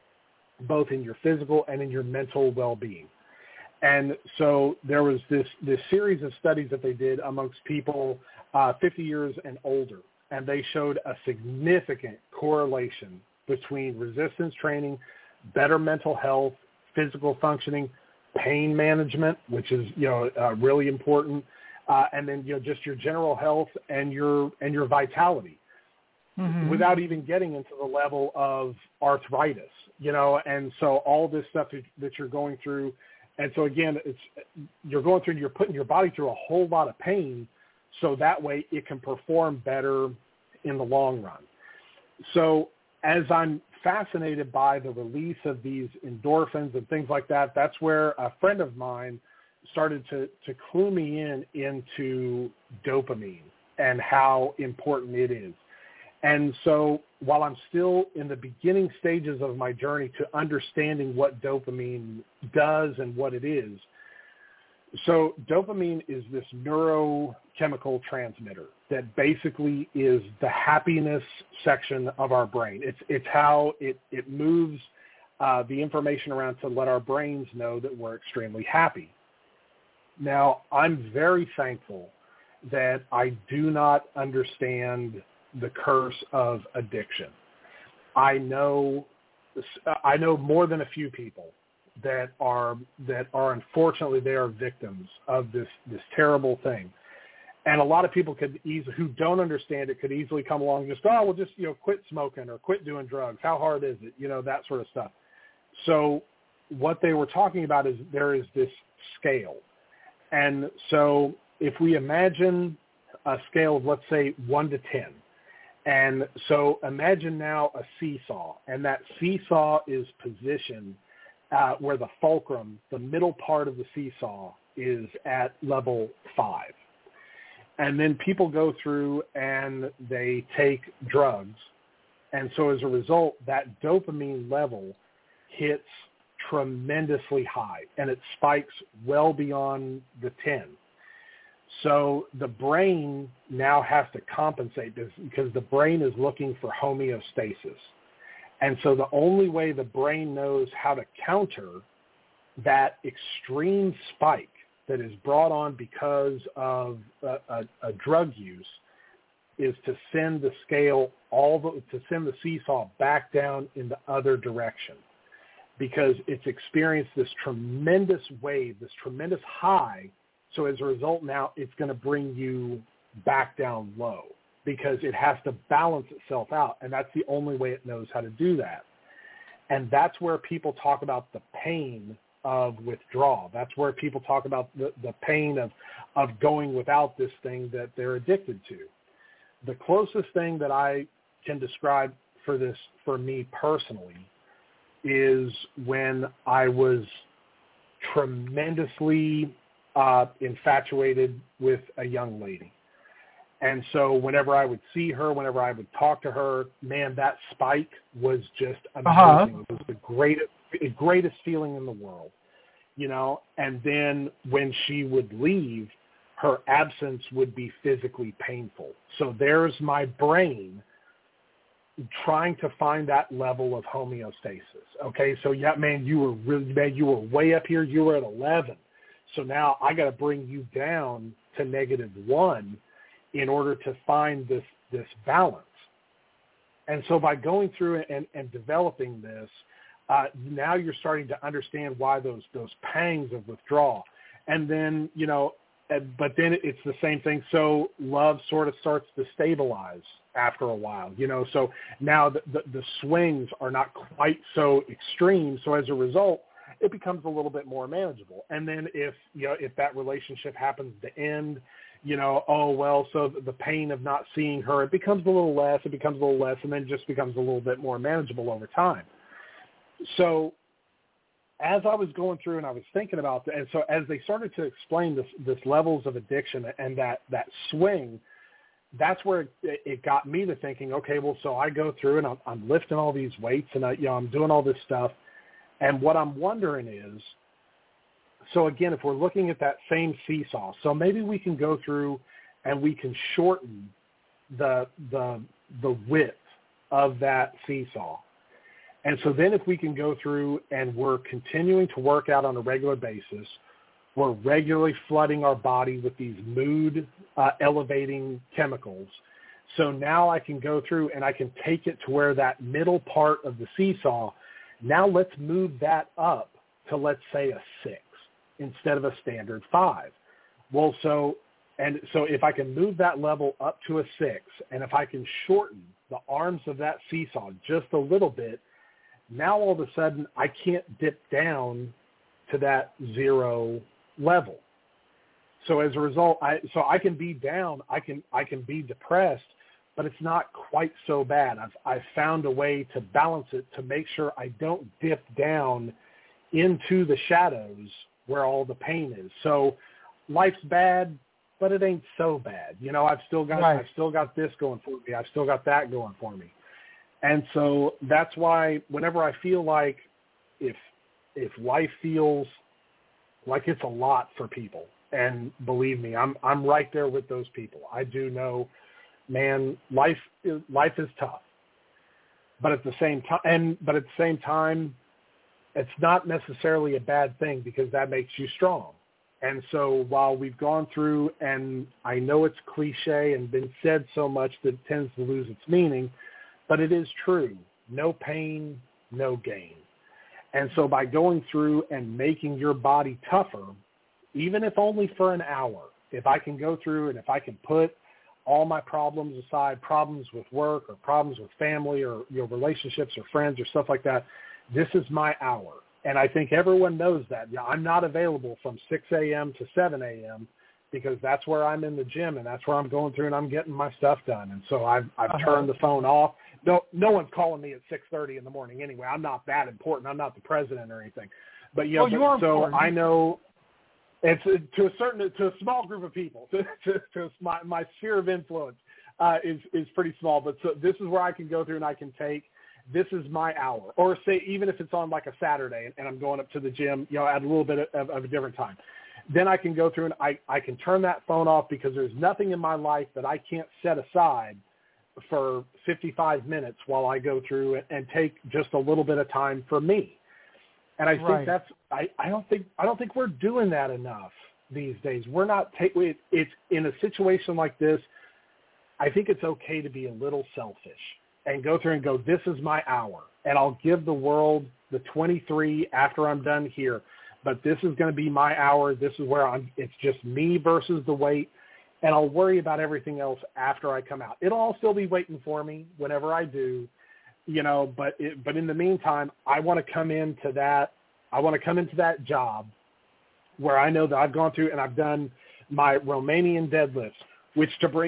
both in your physical and in your mental well-being. And so there was this series of studies that they did amongst people 50 years and older, and they showed a significant correlation between resistance training, better mental health, physical functioning, pain management, which is really important, and then just your general health and your vitality, without even getting into the level of arthritis, and so all this stuff that you're going through. And so again, you're putting your body through a whole lot of pain, so that way it can perform better in the long run. So as I'm fascinated by the release of these endorphins and things like that, that's where a friend of mine started to clue me into dopamine and how important it is. And so while I'm still in the beginning stages of my journey to understanding what dopamine does and what it is, so dopamine is this neurochemical transmitter that basically is the happiness section of our brain. It's how it moves the information around to let our brains know that we're extremely happy. Now, I'm very thankful that I do not understand the curse of addiction. I know more than a few people that are unfortunately they are victims of this terrible thing. And a lot of people who don't understand it could easily come along and just go, just quit smoking or quit doing drugs. How hard is it? That sort of stuff. So what they were talking about is there is this scale. And so if we imagine a scale of, let's say, 1 to 10, and so imagine now a seesaw, and that seesaw is positioned where the fulcrum, the middle part of the seesaw, is at level 5. And then people go through and they take drugs. And so as a result, that dopamine level hits tremendously high, and it spikes well beyond the 10. So the brain now has to compensate this because the brain is looking for homeostasis. And so the only way the brain knows how to counter that extreme spike that is brought on because of a drug use is to send the scale to send the seesaw back down in the other direction, because it's experienced this tremendous wave, this tremendous high. So as a result, now it's going to bring you back down low because it has to balance itself out. And that's the only way it knows how to do that. And that's where people talk about the pain of withdrawal. That's where people talk about the pain of going without this thing that they're addicted to. the closest thing that I can describe for this, for me personally, is when I was tremendously infatuated with a young lady. And so whenever I would see her, whenever I would talk to her, man, that spike was just amazing. It was the greatest feeling in the world, you know. And then when she would leave, her absence would be physically painful. So there's my brain trying to find that level of homeostasis. Okay, so yeah, man, you were way up here. You were at 11. So now I got to bring you down to -1 in order to find this balance. And so by going through and developing this, now you're starting to understand why those pangs of withdrawal. And then, you know, but then it's the same thing. So love sort of starts to stabilize after a while, you know. So now the swings are not quite so extreme. So as a result, it becomes a little bit more manageable. And then if that relationship happens to end, you know, oh, well, so the pain of not seeing her, it becomes a little less, and then just becomes a little bit more manageable over time. So as I was going through and I was thinking about that, and so as they started to explain this levels of addiction and that swing, that's where it got me to thinking, okay, well, so I go through and I'm lifting all these weights and I'm doing all this stuff. And what I'm wondering is, so again, if we're looking at that same seesaw, so maybe we can go through and we can shorten the width of that seesaw. And so then if we can go through and we're continuing to work out on a regular basis, we're regularly flooding our body with these mood elevating chemicals. So now I can go through and I can take it to where that middle part of the seesaw, now let's move that up to, let's say, a 6 instead of a standard 5. Well, so if I can move that level up to a 6, and if I can shorten the arms of that seesaw just a little bit, now all of a sudden I can't dip down to that 0 level. So as a result, I can be down, I can be depressed, but it's not quite so bad. I've found a way to balance it to make sure I don't dip down into the shadows where all the pain is. So life's bad, but it ain't so bad. You know, I've still got this going for me. I've still got that going for me. And so that's why whenever I feel like if life feels like it's a lot for people, and believe me, I'm right there with those people. I do know, man, life is tough. But at the same time, it's not necessarily a bad thing because that makes you strong. And so while we've gone through, and I know it's cliche and been said so much that it tends to lose its meaning, but it is true. No pain, no gain. And so by going through and making your body tougher, even if only for an hour, if I can go through and if I can put all my problems aside, problems with work or problems with family or relationships or friends or stuff like that, this is my hour. And I think everyone knows that. Yeah, I'm not available from 6 a.m. to 7 a.m. because that's where I'm in the gym and that's where I'm going through and I'm getting my stuff done. And so I've turned the phone off. No one's calling me at 6:30 in the morning anyway. I'm not that important. I'm not the president or anything. But you are so important. I know it's to a small group of people. My sphere of influence is pretty small. But so this is where I can go through and I can take. This is my hour, or say even if it's on like a Saturday and I'm going up to the gym, you know, at a little bit of a different time. Then I can go through and I can turn that phone off because there's nothing in my life that I can't set aside for 55 minutes while I go through and take just a little bit of time for me. And I think that's I don't think we're doing that enough these days. We're not it's in a situation like this. I think it's okay to be a little selfish and go through and go, this is my hour, and I'll give the world the 23 after I'm done here. But this is going to be my hour. This is where it's just me versus the weight, and I'll worry about everything else after I come out. It'll all still be waiting for me whenever I do, you know. But in the meantime, I want to come into that. I want to come into that job where I know that I've gone through and I've done my Romanian deadlifts, which, to bring it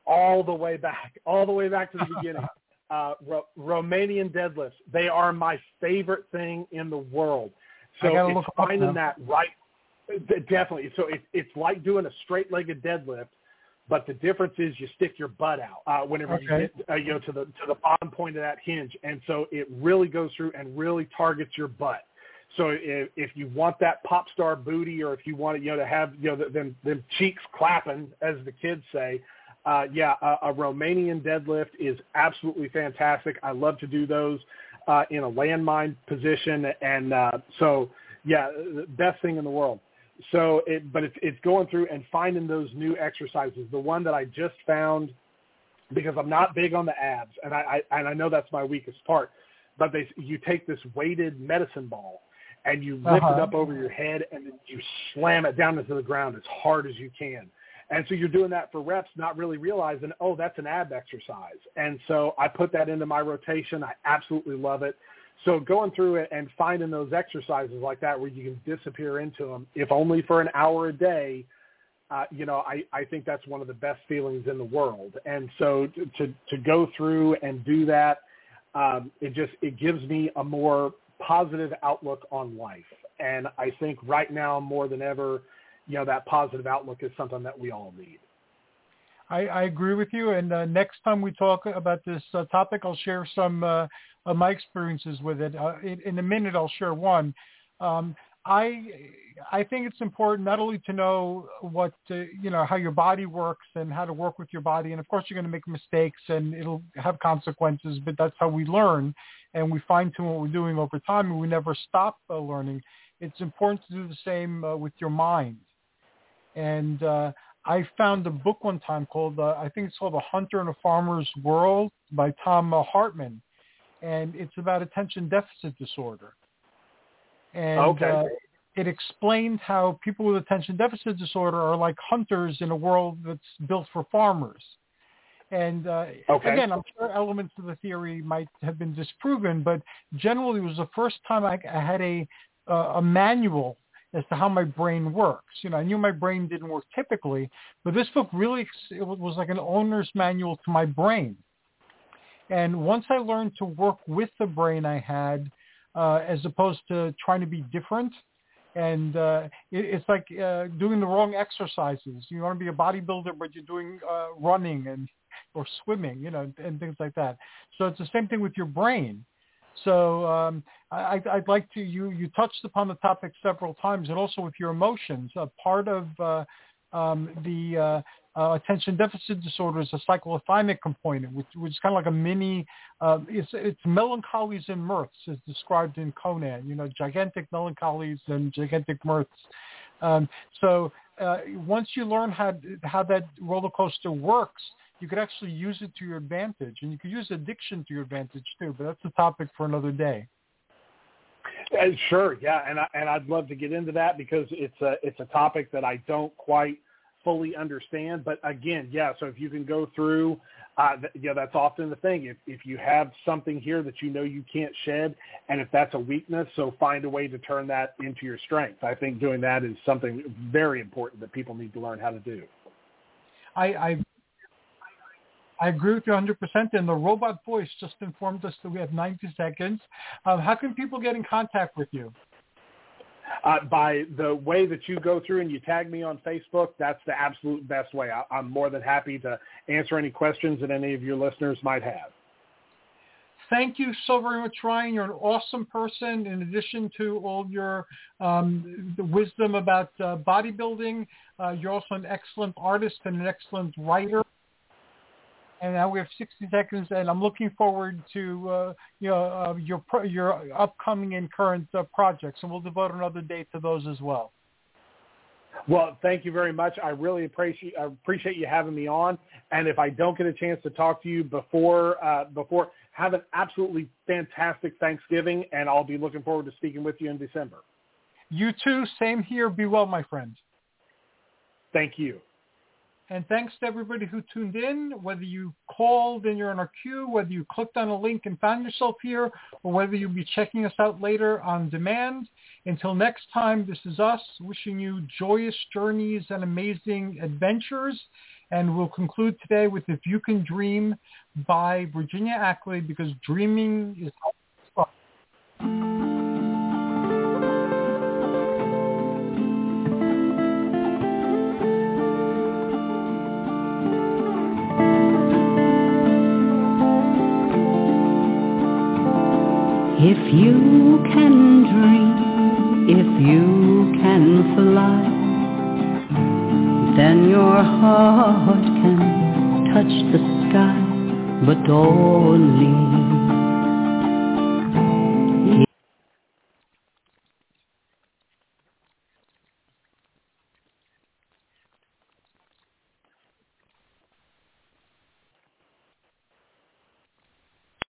all the way back to the beginning. Romanian deadlifts, they are my favorite thing in the world. So it's finding that right, definitely. So it's like doing a straight-legged deadlift, but the difference is you stick your butt out whenever you get to the bottom point of that hinge, and so it really goes through and really targets your butt. So if you want that pop star booty, or if you want to have them cheeks clapping, as the kids say. A Romanian deadlift is absolutely fantastic. I love to do those in a landmine position, and the best thing in the world. So, it's going through and finding those new exercises. The one that I just found, because I'm not big on the abs, and I know that's my weakest part, but you take this weighted medicine ball and you lift it up over your head, and then you slam it down into the ground as hard as you can. And so you're doing that for reps, not really realizing, that's an ab exercise. And so I put that into my rotation. I absolutely love it. So going through it and finding those exercises like that where you can disappear into them, if only for an hour a day, I think that's one of the best feelings in the world. And so to go through and do that, it gives me a more positive outlook on life. And I think right now more than ever, that positive outlook is something that we all need. I agree with you. And next time we talk about this topic, I'll share some of my experiences with it. In a minute, I'll share one. I think it's important not only to know what, how your body works and how to work with your body. And of course, you're going to make mistakes and it'll have consequences, but that's how we learn. And we fine tune what we're doing over time, and we never stop learning. It's important to do the same with your mind. And I found a book one time called, I think it's called A Hunter and a Farmer's World by Tom Hartman. And it's about attention deficit disorder. And it explained how people with attention deficit disorder are like hunters in a world that's built for farmers. And again, I'm sure elements of the theory might have been disproven, but generally it was the first time I had a manual as to how my brain works. I knew my brain didn't work typically, but this book really, it was like an owner's manual to my brain. And once I learned to work with the brain I had, as opposed to trying to be different, and it's like doing the wrong exercises. You want to be a bodybuilder, but you're doing running or swimming, and things like that. So it's the same thing with your brain. So I'd like to, you touched upon the topic several times, and also with your emotions. Part of the attention deficit disorder is a cyclothymic component, which is kind of like a mini, it's melancholies and mirths as described in Conan, gigantic melancholies and gigantic mirths. So once you learn how that roller coaster works, you could actually use it to your advantage, and you could use addiction to your advantage too. But that's a topic for another day. Sure, yeah, and I'd love to get into that because it's a topic that I don't quite fully understand. But again, so if you can go through, that's often the thing. If you have something here that you can't shed, and if that's a weakness, so find a way to turn that into your strength. I think doing that is something very important that people need to learn how to do. I agree with you 100%. And the robot voice just informed us that we have 90 seconds. How can people get in contact with you? By the way that you go through and you tag me on Facebook, that's the absolute best way. I'm more than happy to answer any questions that any of your listeners might have. Thank you so very much, Ryan. You're an awesome person. In addition to all your the wisdom about bodybuilding, you're also an excellent artist and an excellent writer. And now we have 60 seconds, and I'm looking forward to your upcoming and current projects, and we'll devote another day to those as well. Well, thank you very much. I really appreciate you having me on. And if I don't get a chance to talk to you before, have an absolutely fantastic Thanksgiving, and I'll be looking forward to speaking with you in December. You too. Same here. Be well, my friend. Thank you. And thanks to everybody who tuned in, whether you called and you're on our queue, whether you clicked on a link and found yourself here, or whether you'll be checking us out later on demand. Until next time, this is us wishing you joyous journeys and amazing adventures. And we'll conclude today with If You Can Dream by Virginia Ackley, because dreaming is fun. If you can dream, if you can fly, then your heart can touch the sky, but only